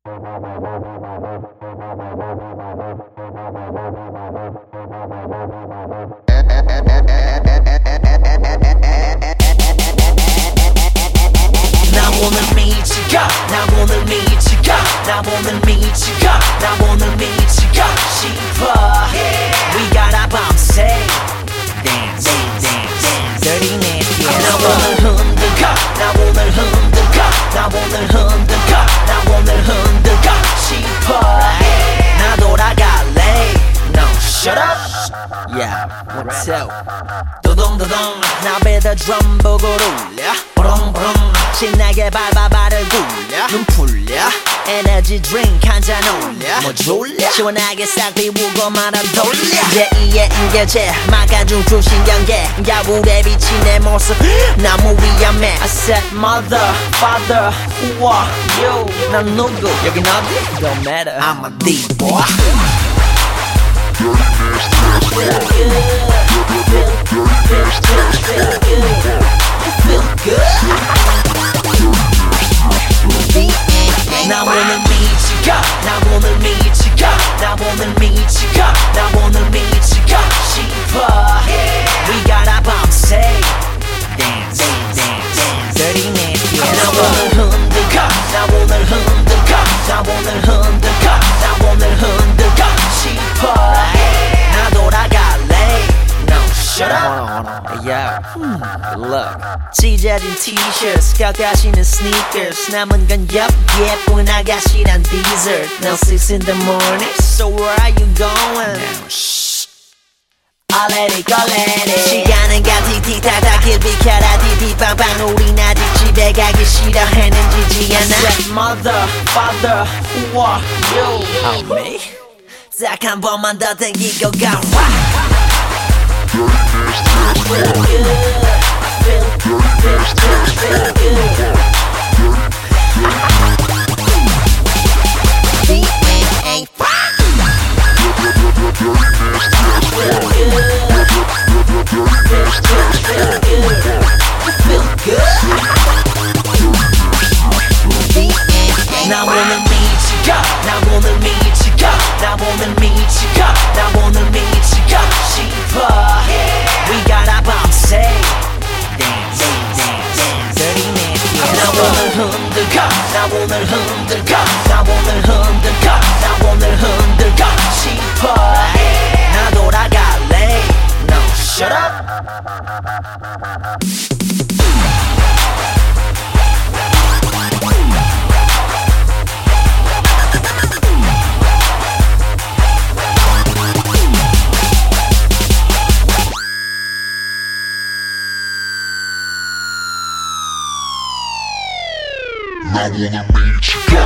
오늘 미치가 나 오늘 미치가 나 오늘 미치가 나 오늘 미치가 싶어 We gotta 밤새 Dance Dance Dance Dirty Nasty 나 오늘 흔들까 나 오늘 흔들까 나 오늘 흔들까 나 오늘 흔들까 싶어 나 돌아갈래 No shut up Yeah what's up 도동도동 나 배다 드럼 보고 울려 보롱보롱 신나게 밟아 발을 굴려 눈 풀려 에너지 드링크 한잔 올려 뭐 졸려 시원하게 싹 비우고 말아 돌려 제2의 인계제 막아준 신경계 야울에 비친 내 모습 너무 위험해 I said mother, father, who are you 난 누구 여긴 어디 Don't matter I'm a D-boy Feel good 나 오늘 미치가 나 오늘 미치가 나 오늘 미치가 나 오늘 미치가 싶어 We gotta 밤새 Dance Dance Dance Dirty Nasty 나 오늘 흔들까 나 오늘 흔들까 나 오늘 흔들까 나 오늘 흔들까 싶어 나 돌아갈래 No shut up Yeah Look 찢어진 t-shirts 깎아지는 sneakers 남은 건 옆 예쁜 아가씨란 dessert Now 6 in the morning So where are you going? Now shh I let it go let it 시간은 가 티티타타 길 비켜라 티티빵빵 우린 아직 집에 가기 싫어했는지지 않아 I said mother, father, who are you? Oh me? 딱 한 번만 더 땡기고 가 Feel good Feel good D-A-A Feel good 나 오늘 미치가 나 오늘 미치가 나 오늘 미치가 나 오늘 미치가 싶어 We gotta 밤새 Dance Dance Dance Dirty Nasty 나 오늘 흔들까 나 오늘 흔들까 나 오늘 흔들까 나 오늘 흔들까 싶어 나 돌아갈래 No shut up I wanna meet you.